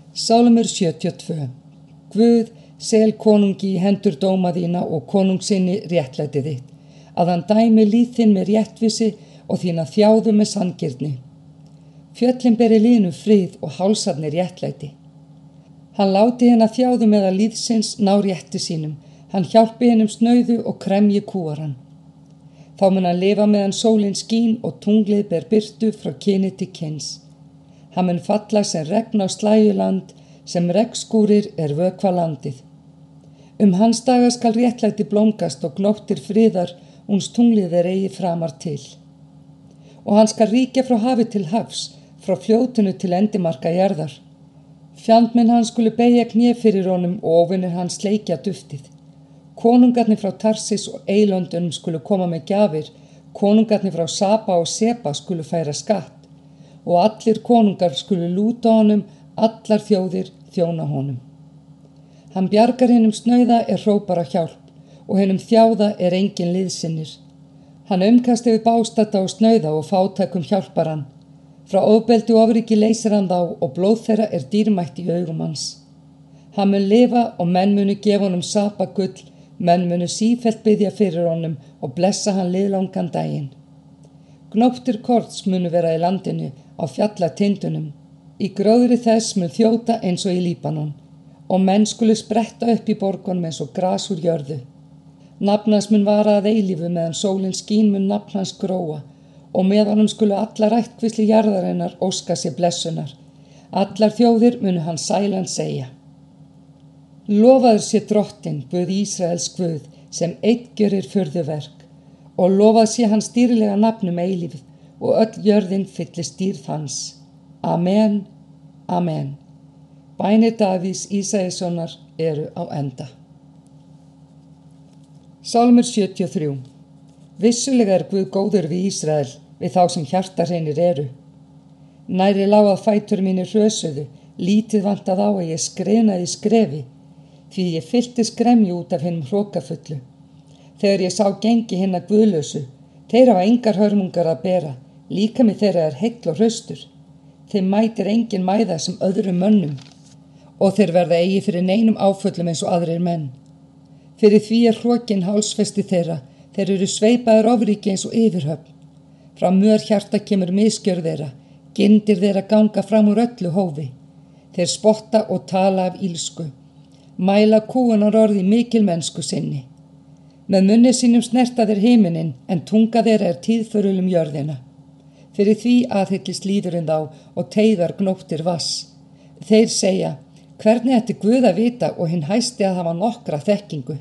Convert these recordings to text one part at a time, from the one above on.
Sálmur 72. Guð, sel konungi í hendur dóma þína og konungsinni réttlæti þitt, að hann dæmi líð þinn með réttvísi og þína þjáðu með sanngirni. Fjöllin beri líðnum frið og hálsarnir réttlæti. Hann láti hennar þjáðu meðal líðsins ná rétti sínum, hann hjálpi hennum snauðu og kremji kúar hann. Þá mun hann lifa meðan sólin skín og tunglið ber birtu frá kyni til kyns. Hann mun falla sem regn á slæjuland, sem regnskúrir vökva landið. Hans daga skal réttlæti blómgast og glóttir friðar, uns tunglið eigi framar til. Og hann skal ríkja frá hafi til hafs, frá fljótinu til endimarka jarðar. Fjandmenn hans skulu beygja kné fyrir honum og óvinir hans sleikja duftið. Konungarnir frá Tarsis og Eilöndunum skulu koma með gjafir, konungarnir frá Saba og Seba skulu færa skatt. Og allir konungar skulu lúta honum, allar þjóðir þjóna honum. Hann bjargar hennum snauða hrópar á hjálp, og hennum þjáða engin liðsinnir. Hann umkasti við bástata og snauða og fátækum hjálpar hann. Frá ofbeldi og ofríki leysir hann þá og blóð þeirra dýrmætt í augum hans. Hann mun lifa og menn munu gefa honum sapa gull, menn munu sífellt biðja fyrir honum og blessa hann liðlangan daginn. Gnóttir korns munu vera í landinu, á fjallatindunum. Í gróðri þess mun þjóta eins og í Líbanon, og menn skulu spretta upp í borgunum eins og gras úr jörðu. Nafn hans mun vara að eilífu meðan sólin skín mun nafn hans gróa, og með honum skulu allar ættkvíslir jarðarinnar óska sér blessunar. Allar þjóðir munu hann sælan segja. Lofaður sé Drottinn, Guð Ísraels Guð, sem einn gjörir furðuverk, og lofað sé hans dýrlega nafnum eilífð, og öll jörðin fyllist dýrð hans. Amen, amen. Bænir Davíðs Ísæssonar á enda. Sálmur 73. Vissulega Guð góður við Ísrael, við þá sem hjartarhreinir Nærri lá að fætur mínir hrösuðu, lítið vantað á að ég skrenaði skrefi, því ég fyllti skremju út af hinum hrokafullu. Þegar ég sá gengi hinna guðlausu, þeir hafa engar hörmungar að bera, líkami þeirra heill og hraustur. Þeim mætir engin mæða sem öðrum mönnum, og þeir verða eigi fyrir neinum áföllum eins og aðrir menn. Fyrir því hrokin hálsfesti þeirra, þeir eru sveipaðir ofríki eins og yfirhöfn. Frá mör hjarta kemur misgjörð þeirra, gindir þeirra ganga fram úr öllu hófi. Þeir spotta og tala af ílsku, mæla kúunar orði mikil mennsku sinni. Með munni sínum snerta þeir himinin, en tunga þeirra tíðförul jörðina. Fyrir því aðhyllist líðurinn þá og teigar gnóttir vass. Þeir segja, hvernig ætti Guð að vita og hinn hæsti að hafa nokkra þekkingu.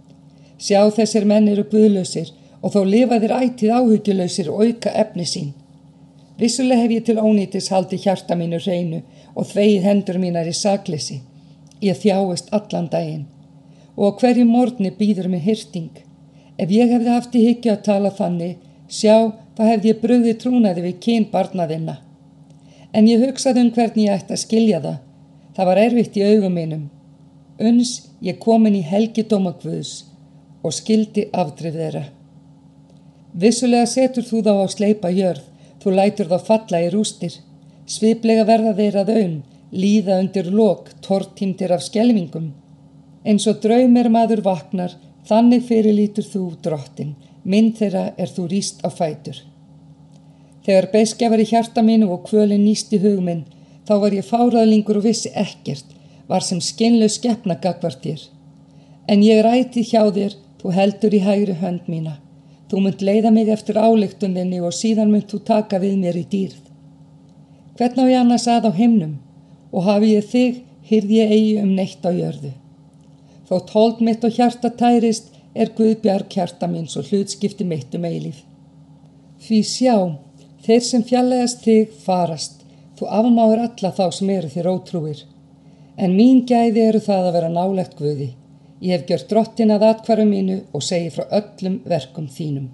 Sjá þessir menn guðlausir og þó lifa þeir ætíð áhyggjulausir og auka efni sín. Vissulega hef ég til ónýtis haldið hjarta mínu hreinu og þvegið hendur mínar í sakleysi. Ég þjáist allan daginn og á hverjum morgni bíður mig hirting. Ef ég hefði haft í hyggju að tala þannig, sjá, þá hefði ég brugðið trúnaði við kyn barna þinna. En ég hugsaði hvernig ég ætti að skilja það. Það var erfitt í augum mínum. Uns ég komin í helgidóma Guðs og skildi afdrif þeirra. Vissulega setur þú þá á sleipa jörð, þú lætur þá falla í rústir. Sviplega verða þeir að aun, líða undir lok, tortímdir af skelfingum. Eins og draumur maður vaknar, þannig fyrirlítur þú Drottinn, mynd þeirra þú ríst á fætur. Þegar beiskja var í hjarta mínu og kvölin níst í hug minn, þá var ég fáraðlingur og vissi ekkert, var sem skynlaus skepna gagnvart þér. En ég ætíð hjá þér, þú heldur í hægri hönd mína. Þú munt leiða mig eftir ályktun þinni og síðan munt þú taka við mér í dýrð. Hvern á ég annars að á himnum, og hafi ég þig, hyrði ég eigi neitt á jörðu. Þótt hold mitt og hjarta tærist, Guð bjarg hjarta míns og hlutskipti mitt eilíf. Því sjá, þeir sem fjarlægast þig farast, þú afmáir alla þá sem þér ótrúir. En mín gæði það að vera nálægt Guði. Ég hef gjört Drottinn að athvarfi mínu og segi frá öllum verkum þínum.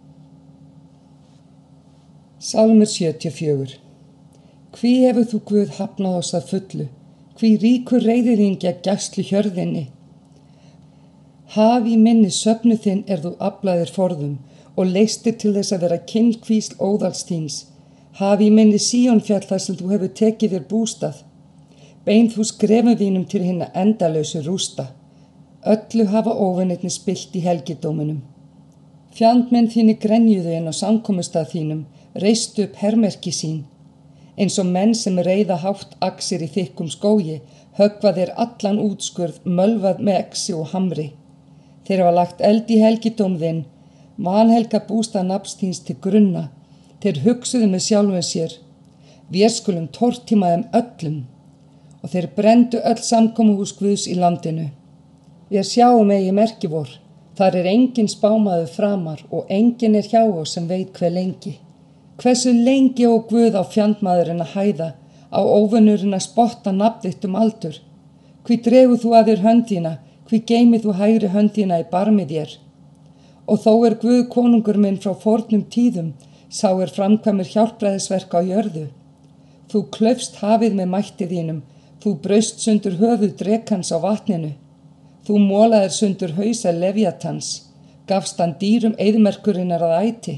Sálmur 74. Hví hefur þú Guð hafnað oss að fullu, hví ríkur reiði þín gegn gæslu hjörðinni. Hafi í minni söfnu þinn þú aflaðir forðum og leystir til þess að vera kynkvísl óðals þíns. Hafi í minni Síónfjall þar sem þú hefur tekið þér bústað. bein þú skrefum þínum til hinna endalausu rústa. Öllu hafa óvinirnir spillt í helgidóminum. Fjandmenn þínir grenjuðu inn á samkomustað þínum, reistu upp hermerki sín. Eins og menn sem reiða hátt axir í þykkum skógi, höggva þeir allan útskurð, mölvað með exi og hamri. Þeir hafa lagt eld í helgidóm þinn, vanhelga bústað nafns þíns til grunna. Þeir hugsuðu með sjálfum sér, vér skulum tortíma þeim öllum. Og þeir brenndu öll samkomuhús Guðs í landinu. Við sjáum eigi merki vor, þar engin spámaður framar og engin hjá oss sem veit hve lengi. Hversu lengi ó Guð á fjandmaðurinn að hæða, á óvinnurinn að spotta nafn þitt aldur? Hví dregur þú að þér hönd þína, hví geymir þú hægri hönd þína í barmi þér? Og þó Guð konungur minn frá fornum tíðum, sá framkvæmur hjálpræðisverk á jörðu. Þú klaufst hafið með mætti þínum, þú braust sundur höfuð drekans á vatninu. Þú mólaðir sundur hausa Levíatans, gafst hann dýrum eyðmerkurinnar að æti.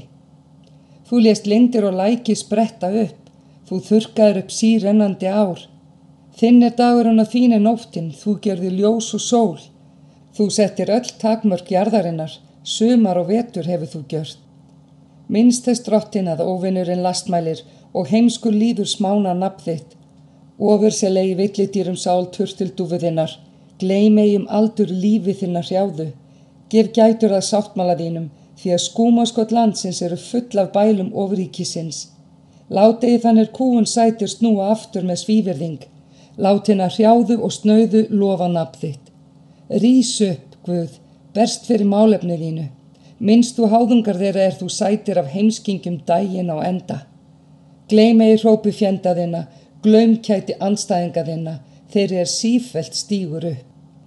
Þú lést lindir og læki spretta upp, þú þurrkaðir upp sírennandi ár. Þinn dagurinn og þín nóttin, þú gerðir ljós og sól. Þú settir öll takmörk jarðarinnar, sumar og vetur hefur þú gjört. Minnst þess drottin að óvinnurinn lastmælir og heimskur líður smána nafn þitt. Ofurselegi villidýrum sál turtildúfu þinnar, gleym ei aldur lífi þinnar hrjáðu. Gef gætur að sáttmála þínum, því að skúmaskot landsins full af bælum ofríkisins. Lát ei þannig kúun sætir snúa aftur með svívirðing. Lát hina hrjáðu og snauðu lofa nafn þitt. Rís upp, Guð, berst fyrir málefni þínu. Minnst þú háðungar þeirra þú sætir af heimskingjum daginn á enda. Gleym ei hrópi fjenda þinna, glaumkæti andstæðinga þinna, þeir sífellt stígur upp.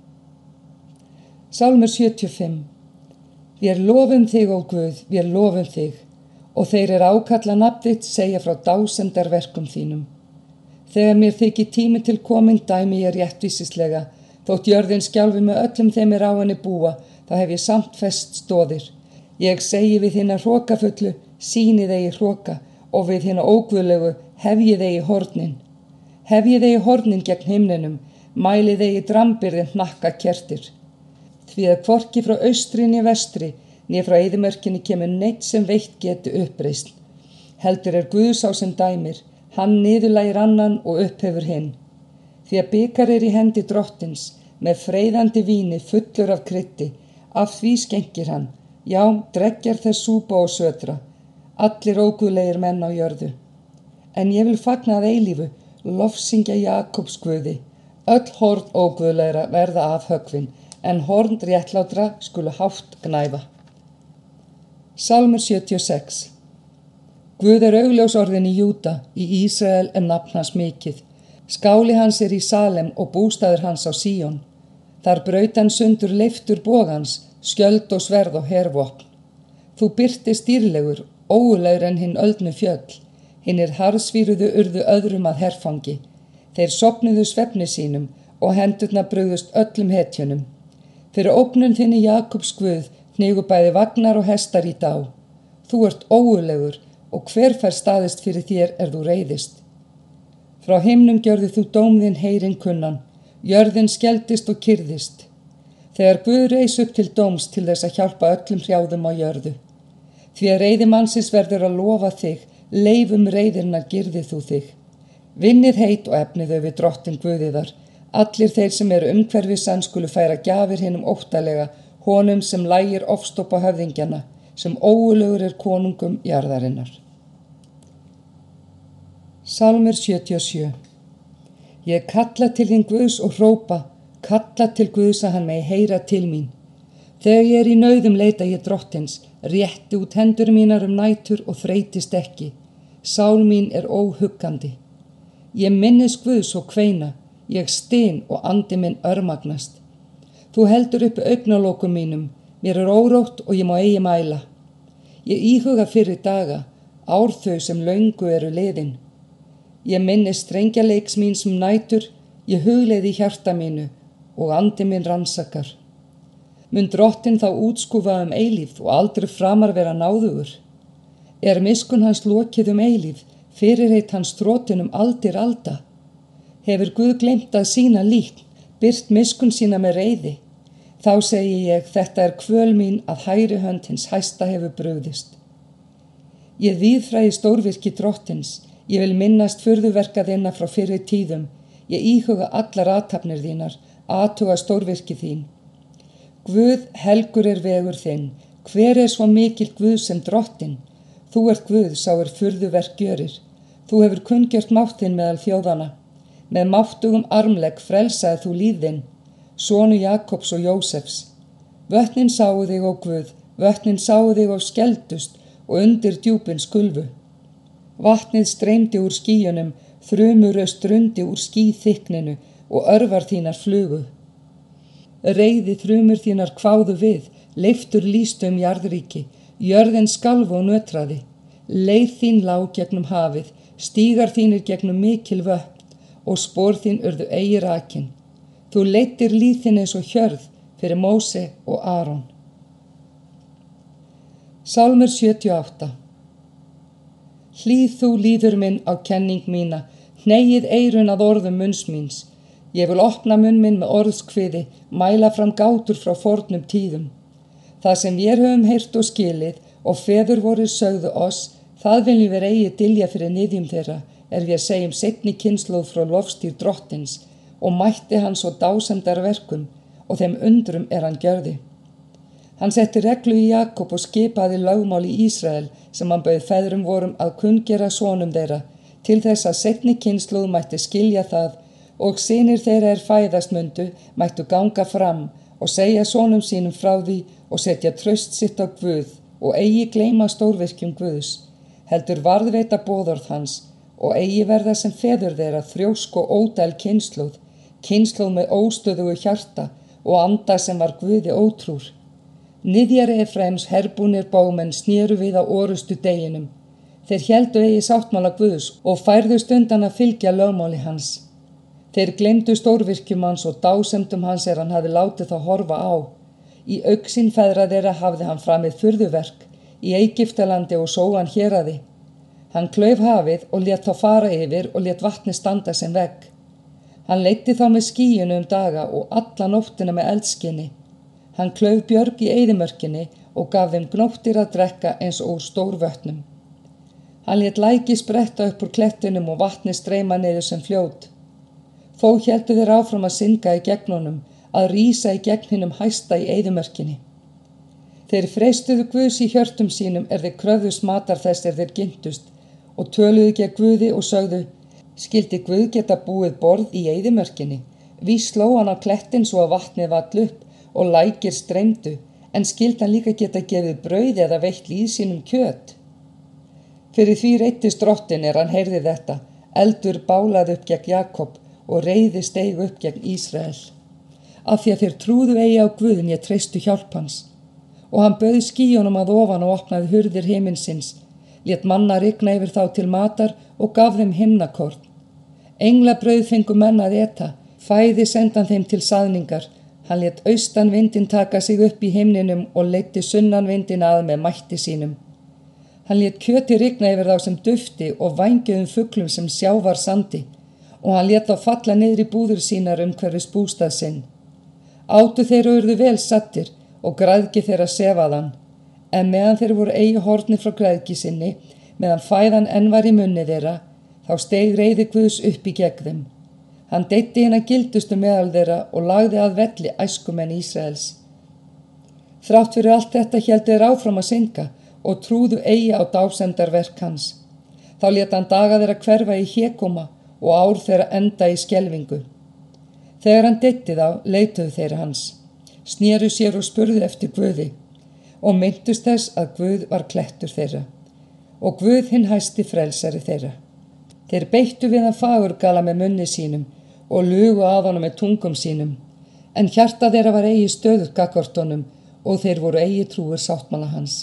Sálmur 75. Vér lofum þig, ó Guð, vér lofum þig, og þeir ákalla nafn þitt, segja frá dásemdarverkum þínum. Þegar mér þykir tími til komin dæmi ég réttvísislega, þótt jörðin skjálfi með öllum þeim á henni búa, þá hef ég samt fest stóðir. Ég segi við hina hrokafullu, sýnið eigi hroka, og við hina óguðlegu, hefjið eigi hornin. Hefjið eigi hornin gegn himninum, mælið eigi drambirðin hnakka kertir. Því að hvorki frá austri né vestri, né frá eyðimörkinni kemur neitt sem veitt geti uppreisn. Heldur Guð sá sem dæmir, hann niðurlægir annan og upphefur hinn. Því að bikar í hendi drottins, með freyðandi víni fullur af kryddi, af því skengir hann, já, dreggjar þess súpa og sötra, allir óguðlegir menn á jörðu. En ég vil fagna að eilífu, lofsyngja Jakobs Guði, öll horn óguðlegra verða af höggvin, en horn réttlátra skulu hátt gnæfa. Sálmur 76. Guð augljós orðin í Júda, í Ísrael nafn hans mikið. Skáli hans í Salem og bústaður hans á Síón. Þar braut hann sundur leiftur bogans, skjöld og sverð og hervopn. Þú birtist dýrlegur, ógulegur en hinn öldnu fjöll. Hinnir harðsvíruðu urðu öðrum að herfangi. Þeir sofnuðu svefni sínum og hendurna brugðust öllum hetjunum. Fyrir ógnun þinni Jakobs Guð hnigu bæði vagnar og hestar í dá. Þú ógulegur og hver fær staðist fyrir þér þú reiðist. Frá himnum gjörðu þú dóm þinn heyrin kunnan, jörðin skeldist og kyrðist. Þegar Guð reis upp til dóms til þess að hjálpa öllum hrjáðum á jörðu. Því að reiði mannsins verður að lofa þig, leifum reiðirna girði þú þig. Vinnið heit og efnið við drottin Guðiðar, allir þeir sem umhverfis hann skulu færa gjafir hinum óttalega, honum sem lægir ofstoppa höfðingjana, sem ógulegur konungum jarðarinnar. Sálmur 77. Ég kalla til þín Guðs og hrópa, kalla til Guðs að hann megi heyra til mín. Þegar ég í nauðum leita ég drottins, rétti út hendur mínar nætur og þreytist ekki. Sál mín óhuggandi. Ég minnist Guðs og kveina, ég styn og andi minn örmagnast. Þú heldur uppi augnalokum mínum, mér órótt og ég má eigi mæla. Ég íhuga fyrir daga, ár þau sem löngu liðin. Ég minnist strengjaleiks mín sem nætur, ég hugleiði hjarta mínu og andi minn rannsakar. Mun drottin þá útskúfa eilífð og aldrei framar vera náðugur. Miskun hans lokið eilífð, fyrirheit hans þrotin aldir alda. Hefur Guð gleymt að sýna líkn, byrt miskunn sína með reiði? Þá segi ég, þetta er kvöl mín að hægri hönd hins hæsta hefur brugðist. Ég víðfræði stórvirki drottins, ég vil minnast furðuverka þinna frá fyrri tíðum, ég íhuga allar athafnir þínar, athuga stórvirki þín. Guð, helgur er vegur þinn, hver er svo mikill Guð sem drottin? Þú ert Guð, sá er furðuverk gjörir, þú hefur kunngjört mátt þinn meðal þjóðana. Með máttugum armlegg frelsaði þú líf þinn, sonu Jakobs og Jósefs. Vötnin sáu þig, ó Guð, vötnin sáu þig og skeldust og undir djúpin skulfu. Vatnið streymdi úr skýjunum, þrumuraust drundi úr skýþykkninu og örvar þínar flugu. Reiði þrumur þínar kváðu við, leiftur lýstu jarðríki, jörðin skalf og nötraði. Leið þín lá gegnum hafið, stígar þínir gegnum mikil vötn og spor þín urðu eigi rakin. Þú leiddir líð þín eins og hjörð fyrir Móse og Aron. Sálmur 78. Hlýð þú líður minn á kenning mína, hneigið eyrun að orðum munns míns. Ég vil opna munn minn með orðskviði, mæla fram gátur frá fornum tíðum. Það sem vér höfum heyrt og skilið og feður voru sögðu oss, það viljum við eigi dylja fyrir niðjum þeirra, við segjum seinni kynslóð frá lofstýr drottins og mætti hans og dásemdar verkum og þeim undrum hann gjörði. Hann setti reglu í Jakob og skipaði lögmál í Ísrael sem hann bauð feðrum vorum að kunngera sonum þeirra til þess að seinni kynslóð mætti skilja það og synir þeirra fæðast mundu mættu ganga fram og segja sonum sínum frá því og setja traust sitt á Guð og eigi gleyma stórvirkjum Guðs, heldur varðveita boðorð hans og eigi verða sem feður þeirra þrjósk og ódæl kynslóð með óstöðugu hjarta og anda sem var Guði ótrúr. Niðjar Efraims herbúnir bómenn snéru við á orustu deginum. Þeir héldu eigi sáttmála Guðs og færðust undan að fylgja lögmáli hans. Þeir gleymdu stórvirkjum hans og dásemdum hans hann hafði látið þá horfa á. Í augsýn feðra þeirra hafði hann framið furðuverk, í Egyptalandi og sóan héraði. Hann klauf hafið og lét þá fara yfir og lét vatni standa sem vegg. Hann leiddi þá með skýjunu daga og alla nóttina með eldskinni. Hann klauf björg í eyðimörkinni og gaf þeim gnóttir að drekka eins og úr stórvötnum. Hann lét læki spretta upp úr klettinum og vatni streyma niður sem fljót. Þó héldu þeir áfram að synga í gegn honum, að rísa í gegn hinum hæsta í eyðimörkinni. Þeir freistuðu Guðs í hjörtum sínum þeir kröfðust matar þess þeir gintust og töluðu gegn Guði og sögðu, skildi Guð geta búið borð í eyðimörkinni? Vís sló hann á klettin svo að vatnið vall upp og lækir streymdu, en skildi hann líka geta gefið brauð eða veitt líð sínum kjöt? Fyrir því reiddist drottinn hann heyrði þetta, eldur bálaði upp gegn Jakob og reiði steig upp gegn Ísrael. Af því að þeir trúðu eigi á Guðin ég treystu hjálp hans. Og hann bauð skýjunum að ofan og opnaði hurðir himinsins, lét manna rigna yfir þá til matar og gaf þeim himnakorn. Englabrauð fengu menn að eta, fæði sendan þeim til saðningar. Hann lét austan vindin taka sig upp í himninum og leiddi sunnan vindin að með mætti sínum. Hann lét kjöti rigna yfir þá sem dufti og vængjum fuglum sem sjávar sandi og hann lét þá falla niður í búður sínar umhverfis bústað sinn. Átu þeir urðu vel sattir og græðgi þeirra sefaðan, en meðan þeir voru eigi horfnir frá græðgi sinni, meðan fæðan enn var í munni þeirra, þá steig reiði Guðs upp í gegn þeim. Hann deyddi hina gildustu meðal þeirra og lagði að velli æskumenn Ísraels. Þrátt fyrir allt þetta héldu þeir áfram að synga og trúðu eigi á dásemdarverk hans. Þá lét hann daga þeirra hverfa í hégóma og ár þeirra enda í skelfingu. Þegar hann deyddi þá, leituðu þeir hans, snéru sér og spurðu eftir Guði og minntust þess að Guð var klettur þeirra og Guð hinn hæsti frelsari þeirra. Þeir beittu við hann fagurgala með munni sínum og lugu að honum með tungum sínum, en hjarta þeirra var eigi stöðugt gagnvart honum og þeir voru eigi trúir sáttmála hans.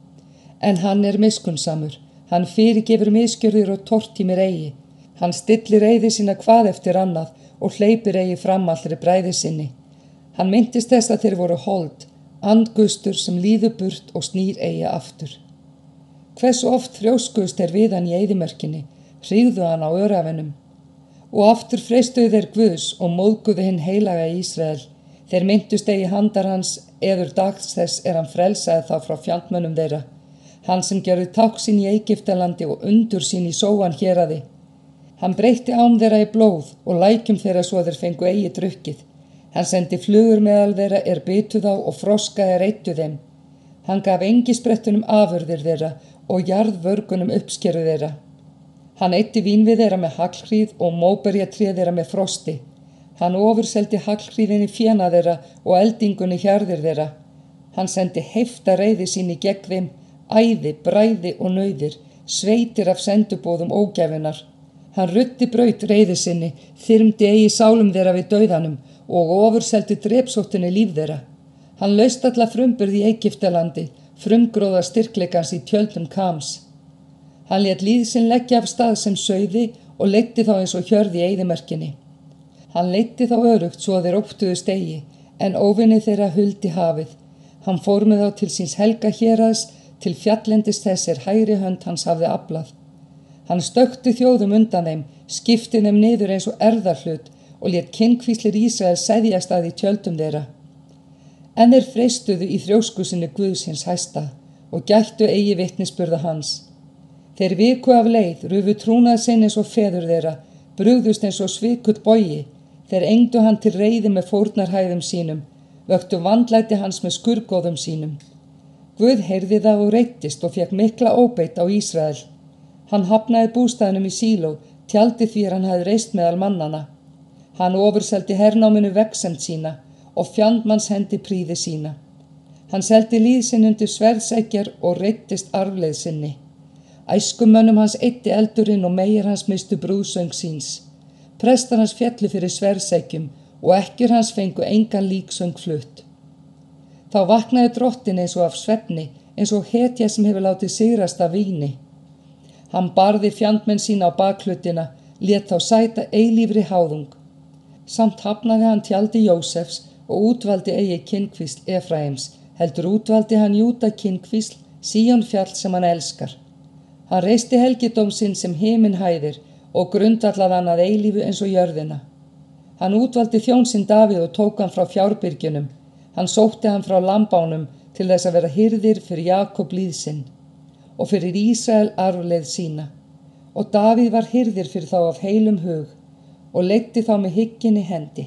En hann er miskunnsamur, hann fyrirgefur misgjörðir og tortímir eigi, hann stillir reiði sína hvað eftir annað og hleypir eigi fram allri bræði sinni. Hann minntist þess að þeir voru hold, andgustur sem líður burt og snýr eigi aftur. Hversu oft þrjóskuðust þeir við hann í eyðimörkinni, hrígðu hann á örafinum. Og aftur freistuðu þeir Guðs og móðguðu hinn heilaga í Ísrael. Þeir myndust eigi handar hans, eður dags þess hann frelsaði þá frá fjandmönnum þeirra. Hann sem gerði tákn sín í Egyptalandi og undur sín í Sóan héraði. Hann breytti ám þeirra í blóð og lækjum þeirra svo þeir fengu eigi drukkið. Hann sendi flugur meðal þeirra bitu þá og froska reiddu þeim. Hann gaf engisprettunum afurðir þeirra og jarðvörgunum uppskeru þeirra. Hann eyddi vínvið þeirra með haglhríð og móberjatréð þeirra með frosti. Hann ofurseldi haglhríðinni fjana þeirra og eldingunni hjarðir þeirra. Hann sendi heifta reiði sín í gegn þeim, æði, bræði og nauðir, sveitir af sendubóðum ógæfunar. Hann ruddi braut reiði sinni, þyrmdi eigi sálum þeirra við dauðanum og ofurseldi drepsóttinni líf þeirra. Hann laust alla frumburð í Egyptalandi, frumgróða styrkleikans í tjöldum Kams. Hann lét líð sinn leggja af stað sem sauði og leiddi þá eins og hjörð í eyðimerkinni. Hann leiddi þá örugt svo þeir óttuðu stegi, en óvinni þeirra huldi hafið. Hann fór með þá til síns helga héraðs, til fjallendis þess hægri hönd hans hafði aflað. Hann stökkti þjóðum undan þeim, skipti þeim niður eins og erðarhlut og lét kynkvíslir Ísrael seðjast að í tjöldum þeirra. En þeir freistuðu í þrjósku sinni Guðs hins hæsta og gættu eigi vitnisburða hans. Þeir viku af leið, rufu trúnað sinn eins og feður þeirra, brugðust eins og svikull bogi, þeir engdu hann til reiði með fórnarhæðum sínum, vöktu vandlæti hans með skurgóðum sínum. Guð heyrði það og reiddist og fékk mikla óbeit á Ísrael. Hann hafnaði bústaðnum í Síló, tjaldi því hann hafði reist meðal mannana. Hann ofurseldi hernáminu vegsemd sína og fjandmanns hendi príði sína. Hann seldi líð sinn undir sverðseggjar og reiddist arfleið sinni. Æskumönnum hans eyddi eldurinn og meir hans mistu brúðsöng síns. Prestar hans féllu fyrir sverðseggjum og ekkjur hans fengu engan líksöng flutt. Þá vaknaði drottin eins og af svefni, eins og hetja sem hefur látið sigrast af víni. Hann barði fjandmenn sína á bakhlutina, lét þá sæta eilífri háðung. Samt hafnaði hann tjaldi Jósefs og útvaldi eigi kynkvísl Efraims, heldur útvaldi hann Júda kynkvísl, Síón fjall sem hann elskar. Hann reisti helgidóm sinn sem himinn hæðir og grundvallaði hann að eilífu eins og jörðina. Hann útvaldi þjón sinn Davíð og tók hann frá fjárbyrgjunum. Hann sótti hann frá lambánum til þess að vera hirðir fyrir Jakob líð sinn og fyrir Ísrael arfleið sína. Og Davíð var hirðir fyrir þá af heilum hug og leiddi þá með hygginni hendi.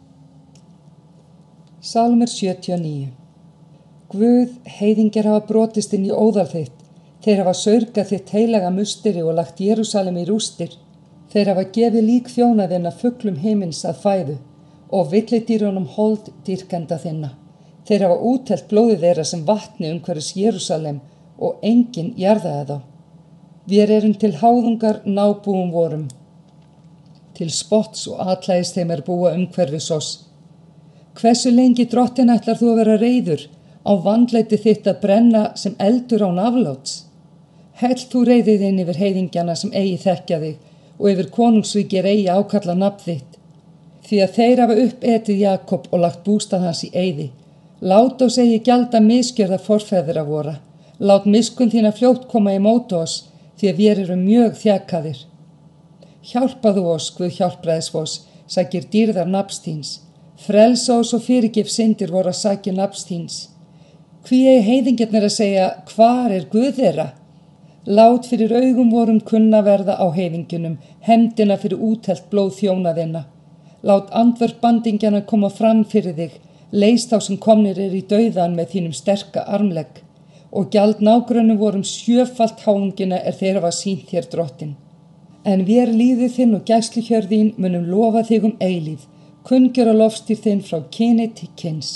Sálmur 79. Guð, heiðingjar hafa brotist inn í óðal þitt. Þeir hafa saurgað þitt heilaga musteri og lagt Jerúsalem í rústir. Þeir hafa gefið lík þjóna þinna fuglum himins að fæðu og villidýrunum hold dýrkenda þinna. Þeir hafa útelt blóðið þeirra sem vatni umhverfis Jerúsalem og enginn jarðaði þá. Vér erum til háðungar nábúum vorum. Til spotts og atlægis þeim búa umhverfis oss. Hversu lengi drottin ætlar þú að vera reiður, á vandlæti þitt að brenna sem eldur án afláts? Hell þú reiðið inn yfir heiðingjana sem eigi þekkja þig og yfir konungsríkir eigi ákalla nafn þitt. Því að þeir hafa uppetið Jakob og lagt bústað hans í eyði. Lát oss eigi gjalda misgjörða forfeðra vora. Lát miskun þína fljótt koma í móti oss, því að vér erum mjög þjakaðir. Hjálpaðu oss, Guð hjálpræðisvos, sakir dýrðar nafns þíns. Frelsa oss og fyrirgef syndir voru að sakir nafns þíns. Hví eigi heiðingjarnir að segja, hvar Guð þeirra? Lát fyrir augum vorum kunna verða á heiðingjunum, hefndina fyrir útelt blóð þjóna þinna. Lát andvörp bandingjana koma fram fyrir þig, leys þá sem komnir í dauðan með þínum sterka armlegg. Og gjald nágrönnum vorum sjöfalt háungina þeir hafa sýnt þér drottin. En vér líðið þinn og gæsluhjörð þín munum lofa þig eilíf, kunngjöra lofstýr þinn frá kyni til kyns.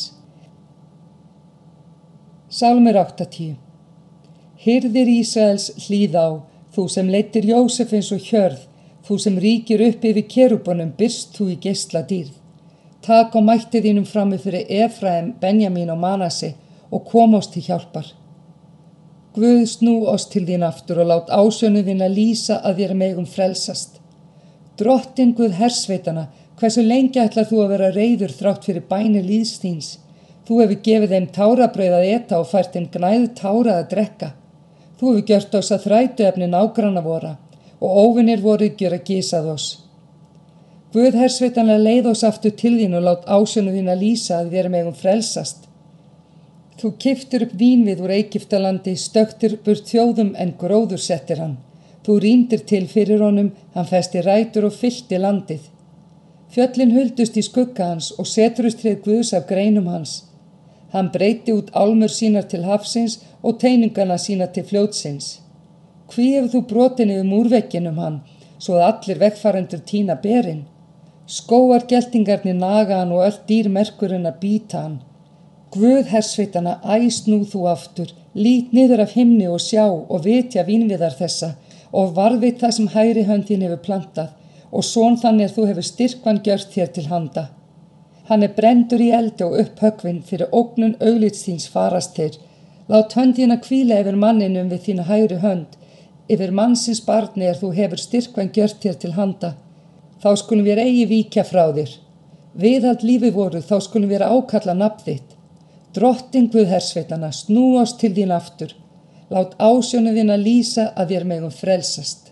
Sálmur 80. Hirðir Ísraels hlýð á, þú sem leiddir Jósef eins og hjörð, þú sem ríkir upp yfir kerúbunum, byrst þú í geisla dýrð. Tak á mætti þínum frammi fyrir Efraim, Benjamín og Manassi og kom oss til hjálpar. Guð, snú oss til þín aftur og lát ásjónu þín að lýsa að þér megum frelsast. Drottin Guð hersveitana, hversu lengi ætlar þú að vera reiður þrátt fyrir bænir líðs þíns? Þú hefur gefið þeim tárabrauð að eta og fært þeim gnæð tára að drekka. Þú hefur gjört oss að þrætuefni nágranna vora og óvinir voru gjöra gísað oss. Guð hersveitanna leið oss aftur til þín og lát ásjónu þína lýsa að við megum frelsast. Þú keyptir upp vínvið úr Egyptalandi, stökktir burt þjóðum en gróður settir hann. Þú rýndir til fyrir honum, hann festi rætur og fyllti landið. Fjöllin huldust í skugga hans og setrustréð Guðs af greinum hans. Hann breyti út álmur sínar til hafsins og teiningana sína til fljótsins. Hví hefur þú brotið niður múrvegginum hann, svo að allir vegfarendur tína berin? Skógargeltingarnir naga hann og öll dýr merkurinn að bíta hann. Guð hersveitanna, æst nú þú aftur, lít niður af himni og sjá og vitja vínviðar þessa og varðveit það sem hægri hönd þín hefur plantað og son þannig þú hefur styrkvan gjört þér til handa. Hann brendur í eldi og upphöggvinn fyrir ógnun auglits þíns farast þeir. Lát hönd þína hvíla yfir manninum við þína hægri hönd, yfir mannsins barni þú hefur styrkvan gjört þér til handa. Þá skulum við eigi víkja frá þér. Viðhald lífi voru, þá skulum við ákalla nafn þitt. Drottin Guð hersveitanna, snú oss til þín aftur. Lát ásjónu þína lýsa að við megum frelsast.